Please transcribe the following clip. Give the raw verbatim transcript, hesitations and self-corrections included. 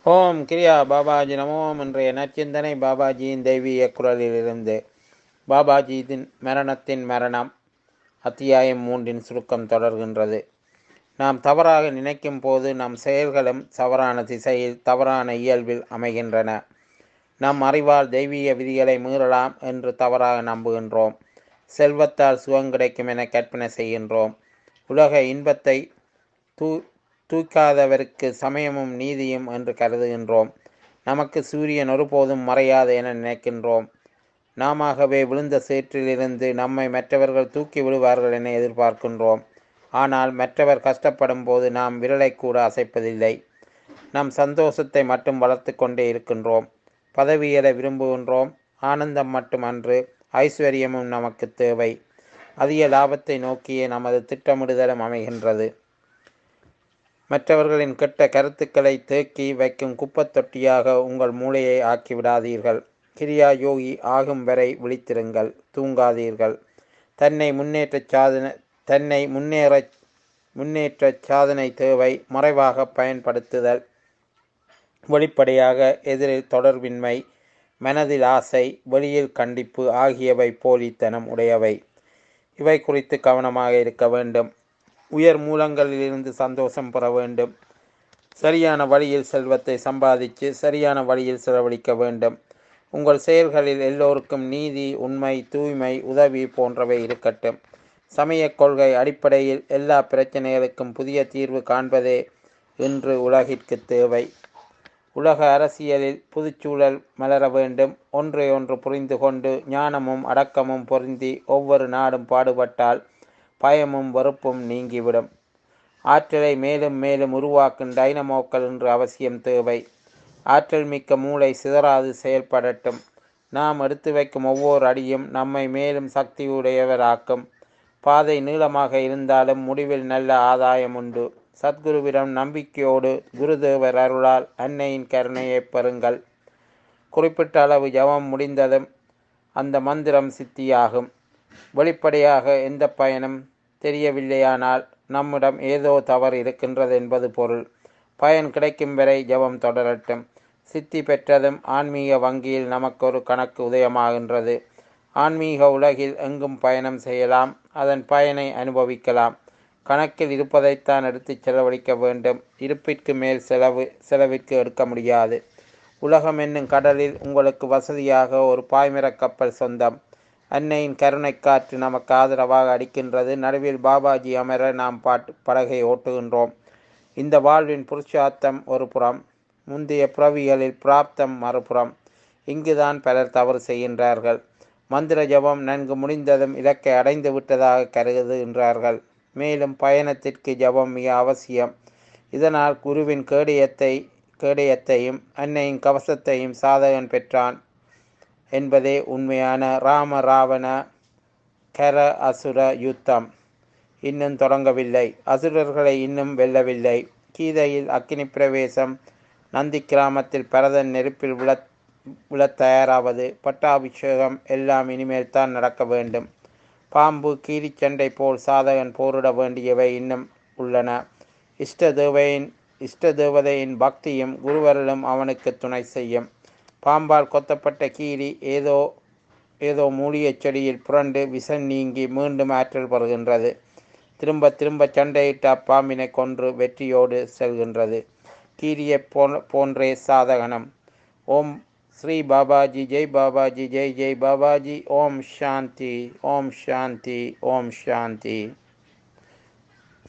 ஓம் கிரியா பாபாஜி நமோ. இன்றைய நற்சிந்தனை பாபாஜியின் தெய்வீக குரலிலிருந்து. பாபாஜியின் மரணத்தின் மரணம் அத்தியாயம் மூன்றின் சுருக்கம் தொடர்கின்றது. நாம் தவறாக நினைக்கும் போது நம் செயல்களும் தவறான திசையில் தவறான இயல்பில் அமைகின்றன. நம் அறிவால் தெய்வீக விதிகளை மீறலாம் என்று தவறாக நம்புகின்றோம். செல்வத்தால் சுகம் கிடைக்கும் என கற்பனை செய்கின்றோம். உலக இன்பத்தை தூ தூக்காதவருக்கு சமயமும் நீதியும் என்று கருதுகின்றோம். நமக்கு சூரியன் ஒருபோதும் மறையாது என நினைக்கின்றோம். நாமவே விழுந்த சேற்றிலிருந்து நம்மை மற்றவர்கள் தூக்கி விடுவார்கள் என எதிர்பார்க்கின்றோம். ஆனால் மற்றவர் கஷ்டப்படும் போது நாம் விரலை கூட அசைப்பதில்லை. நம் சந்தோஷத்தை மட்டும் வளர்த்து கொண்டே இருக்கின்றோம். பதவிகளை விரும்புகின்றோம். ஆனந்தம் மட்டும் அன்று, ஐஸ்வர்யமும் நமக்கு தேவை. அதிக லாபத்தை நோக்கியே நமது திட்டமிடுதலும் அமைகின்றது. மற்றவர்களின் கெட்ட கருத்துக்களை தேக்கி வைக்கும் குப்பத் தொட்டியாக உங்கள் மூளையை ஆக்கிவிடாதீர்கள். கிரியா யோகி ஆகும் வரை விழித்திருங்கள், தூங்காதீர்கள். தன்னை முன்னேற்ற சாதனை தன்னை முன்னேற முன்னேற்ற சாதனை தேவை. மறைவாக பயன்படுத்துதல், வெளிப்படையாக எதிரில் தொடர்பின்மை, மனதில் ஆசை, வெளியில் கண்டிப்பு ஆகியவை போலித்தனம் உடையவை. இவை குறித்து கவனமாக இருக்க வேண்டும். உயர் மூலங்களிலிருந்து சந்தோஷம் பெற வேண்டும். சரியான வழியில் செல்வத்தை சம்பாதித்து சரியான வழியில் செலவழிக்க வேண்டும். உங்கள் செயல்களில் எல்லோருக்கும் நீதி, உண்மை, தூய்மை, உதவி போன்றவை இருக்கட்டும். சமய கொள்கை அடிப்படையில் எல்லா பிரச்சனைகளுக்கும் புதிய தீர்வு காண்பதே இன்று உலகிற்கு தேவை. உலக அரசியலில் புதுச்சூழல் மலர வேண்டும். ஒன்றை ஒன்று புரிந்து கொண்டு ஞானமும் அடக்கமும் பொருந்தி ஒவ்வொரு நாடும் பாடுபட்டால் பயமும் வெறுப்பும் நீங்கிவிடும். ஆற்றலை மேலும் மேலும் உருவாக்கும் டைனமோக்கள் என்று அவசியம் தேவை. ஆற்றல் மிக்க மூளை சிதறாது செயல்படட்டும். நாம் எடுத்து வைக்கும் ஒவ்வொரு அடியும் நம்மை மேலும் சக்தியுடையவராக்கும். பாதை நீளமாக இருந்தாலும் முடிவில் நல்ல ஆதாயம் உண்டு. சத்குருவிடம் நம்பிக்கையோடு குருதேவர் அருளால் அன்னையின் கருணையை பெறுங்கள். குறிப்பிட்ட அளவு ஜபம் முடிந்ததும் அந்த மந்திரம் சித்தியாகும். வெளிப்படையாக எந்த பயனும் தெரியவில்லையானால் நம்மிடம் ஏதோ தவறு இருக்கின்றது என்பது பொருள். பயன் கிடைக்கும் வரை ஜபம் தொடரட்டும். சித்தி பெற்றதும் ஆன்மீக வங்கியில் நமக்கு ஒரு கணக்கு உதயமாகின்றது. ஆன்மீக உலகில் எங்கும் பயணம் செய்யலாம், அதன் பயனை அனுபவிக்கலாம். கணக்கில் இருப்பதைத்தான் எடுத்து செலவழிக்க வேண்டும். இருப்பிற்கு மேல் செலவு செலவிற்கு எடுக்க முடியாது. உலகம் என்னும் கடலில் உங்களுக்கு வசதியாக ஒரு பாய்மரக் கப்பல் சொந்தம். அன்னையின் கருணை காற்று நமக்கு ஆதரவாக அடிக்கின்றது. நடுவில் பாபாஜி அமர நாம் பாட்டு படகை ஓட்டுகின்றோம். இந்த வாழ்வின் புருஷார்த்தம் ஒரு புறம், முந்தைய பிறவிகளில் பிராப்தம் மறுபுறம். இங்குதான் பலர் தவறு செய்கின்றார்கள். மந்திர ஜபம் நன்கு முடிந்ததும் இலக்கை அடைந்து விட்டதாக கருதுகின்றார்கள். மேலும் பயணத்திற்கு ஜபம் மிக அவசியம். இதனால் குருவின் கேடயத்தை கேடயத்தையும் அன்னையின் கவசத்தையும் சாதகன் பெற்றான் என்பதே உண்மையான ராம ராவண கர அசுர யுத்தம் இன்னும் தொடங்கவில்லை. அசுரர்களை இன்னும் வெல்லவில்லை. கீதையில் அக்கினி பிரவேசம், நந்தி கிராமத்தில் பரதன் நெருப்பில் விழ விழ தயாராவது, பட்டாபிஷேகம் எல்லாம் இனிமேல் தான் நடக்க வேண்டும். பாம்பு கீரிச்சண்டை போல் சாதகன் போரிட வேண்டியவை இன்னும் உள்ளன. இஷ்ட தேவையின் இஷ்ட தேவதையின் பக்தியும் குருவருளும் அவனுக்கு துணை செய்யும். பாம்பால் கொத்தப்பட்ட கீரி ஏதோ ஏதோ மூலிகை செடியில் புரண்டு விஷம் நீங்கி மீண்டும் ஆற்றல் பெறுகின்றது. திரும்ப திரும்ப சண்டையிட்டு அப்பாம்பினை கொன்று வெற்றியோடு செல்கின்றது. கீரியை போன்றே சாதகனம். ஓம் ஸ்ரீ பாபாஜி ஜெய் பாபாஜி ஜெய் ஜெய் பாபாஜி. ஓம் சாந்தி, ஓம் சாந்தி, ஓம் சாந்தி.